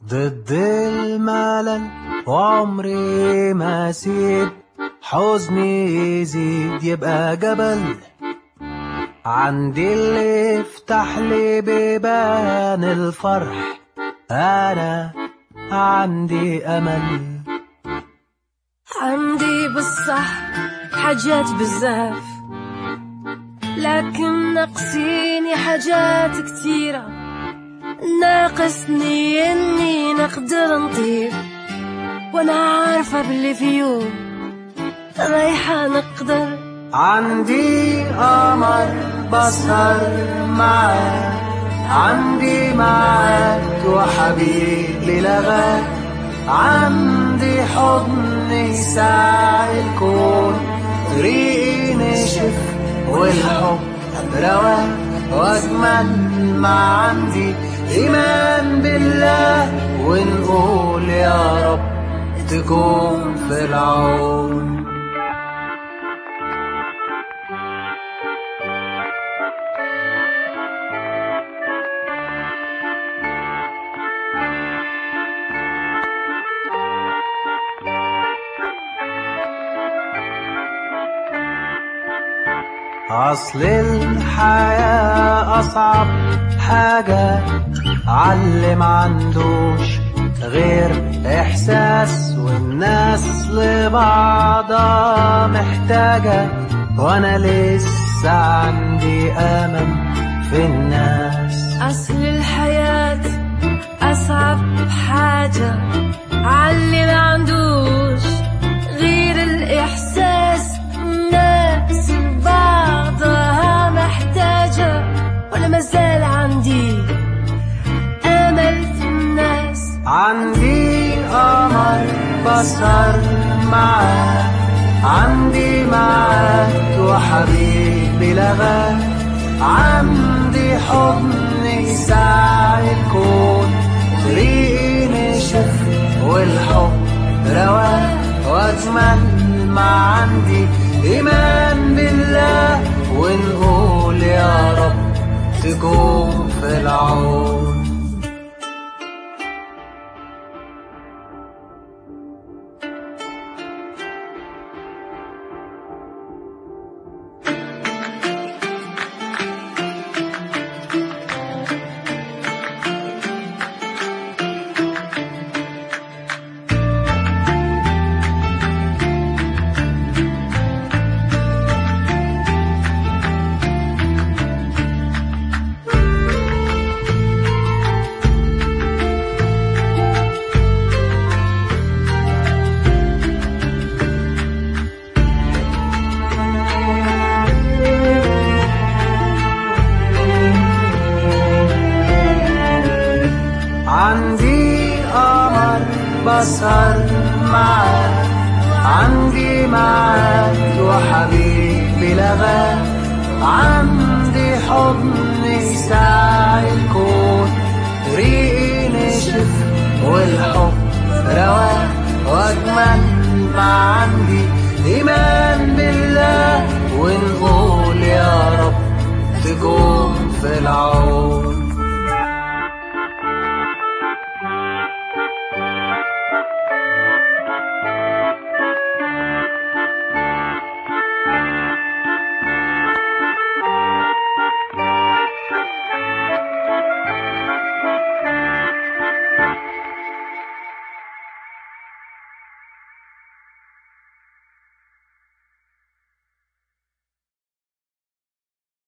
ضد الملل وعمري ما سيب حزني يزيد يبقى جبل. عندي اللي يفتح لي بيبان الفرح، أنا عندي أمل. عندي بالصح حاجات بزاف، لكن ناقصيني حاجات كتيرة. ناقصني اني نقدر نطير، وانا عارفة باللي في يوم رايحة نقدر. عندي قمر بسهر معاك، عندي معاك وحبيبي لغاك، عندي حضن يساعد الكون، طريقي نشف والحب رواك واجمل. ما عندي ايمان بالله ونقول يا رب تكون في العون. أصل الحياة أصعب حاجة عاللي معندوش غير إحساس، والناس لبعضها محتاجة، وأنا لسه عندي أمل في الناس. أصل الحياة أصعب حاجة عاللي معندوش غير الإحساس، الناس بعضها محتاجة، وأنا مازال عندي أمل في الناس. عندي قمر بسهر معاك، عندي معاك وحبيبي لغاك، عندي حضن يساعد الكون، طريقي نشف والحب رواك واجمل. ما عندي ايمان بالله ونقول يا رب تكون في العون. عندي قمر بسهر معاك، عندي معاك وحبيبي لغاك، عندي حضن يساعد الكون، طريقي نشف والحب رواك واجمل.